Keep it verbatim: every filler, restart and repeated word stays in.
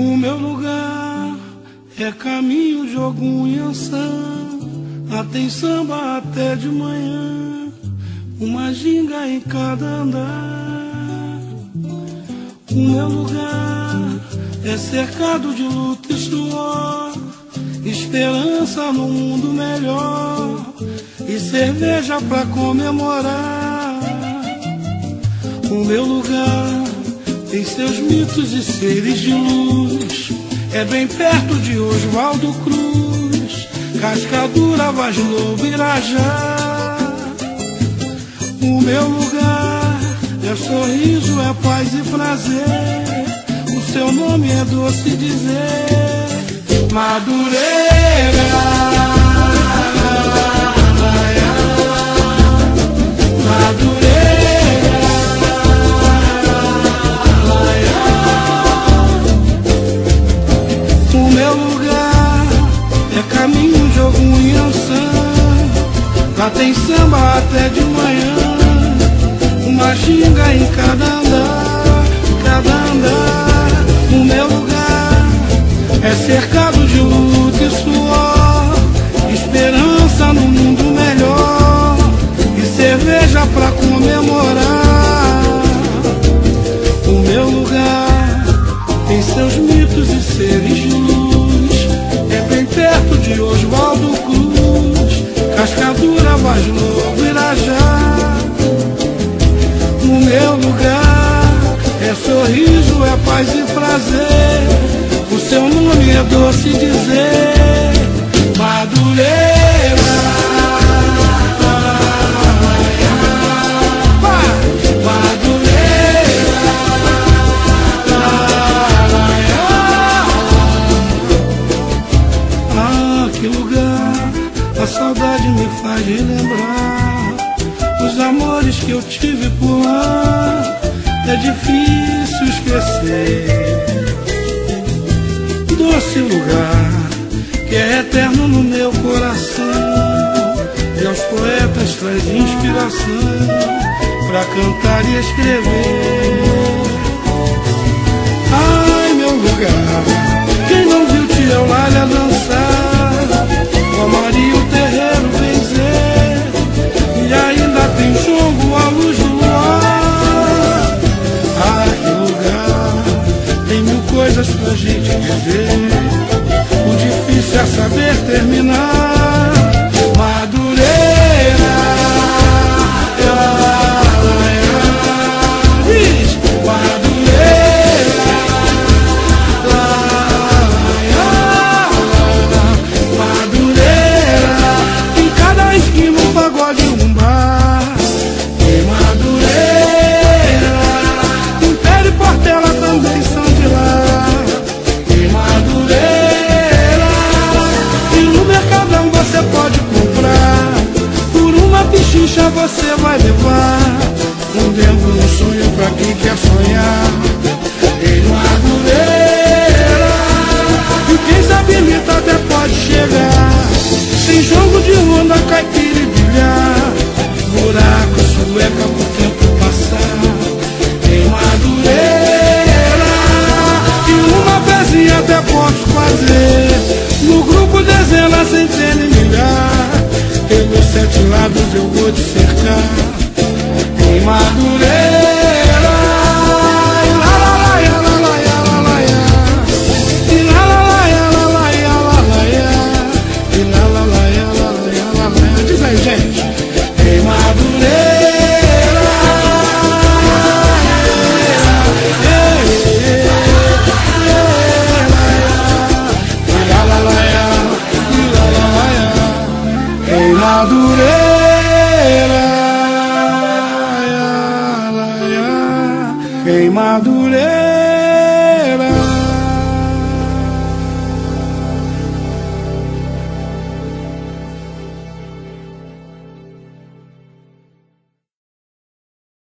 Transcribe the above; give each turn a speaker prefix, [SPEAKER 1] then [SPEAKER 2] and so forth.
[SPEAKER 1] O meu lugar é caminho, jogo e ançã. Lá tem samba até de manhã, uma ginga em cada andar. O meu lugar é cercado de luta e suor, esperança no mundo melhor e cerveja pra comemorar. O meu lugar tem seus mitos e seres de luz, é bem perto de Oswaldo Cruz, Cascadura, Vaz Lobo, Irajá. O meu lugar é sorriso, é paz e prazer, o seu nome é doce dizer, Madureira. O meu lugar é caminho, jogo e ançã. Lá tem samba até de manhã, uma ginga em cada andar, cada andar. O meu lugar é cercado de luta e suor, esperança no mundo melhor e cerveja pra comemorar. O meu lugar tem seus mitos e seres de luz, é bem perto de Oswaldo Cruz, Cascadura, Vaz Lobo, Irajá. O meu lugar é sorriso, é paz e prazer, o seu nome é doce dizer, Madureira. A saudade me faz relembrar os amores que eu tive por lá. É difícil esquecer doce lugar que é eterno no meu coração, e aos poetas traz inspiração pra cantar e escrever. Ai, meu lugar, quem não viu Tia Eulália dançar, ó Maria o terreiro benzer, e ainda tem jogo à luz do luar. Ah, que lugar, tem mil coisas pra gente dizer, o difícil é saber terminar. Madureira, diz, Madureira, esquina um pagode, um bar. Em Madureira, Império e Portela também são de lá. Em Madureira, e no Mercadão você pode comprar, por uma pichincha você vai levar um dentro, um sonho pra quem quer sonhar. Em Madureira, e quem sabe imita até pode chegar, sem jogo de onda, caipira e bilhar, buraco, sueca pro tempo passar. Em Madureira, e uma pezinha até posso fazer, no grupo dezenas, centenas e milhar, pelos sete lados eu vou te cercar. Em Madureira, e lá lá lá, e lá lá lá, e lá lá e lá lá lá, e lá lá e lá lá e lá lá lá, e lá lá lá. Diz aí, gente. Em Madureira, lá lá lá, em Madureira, em Madureira.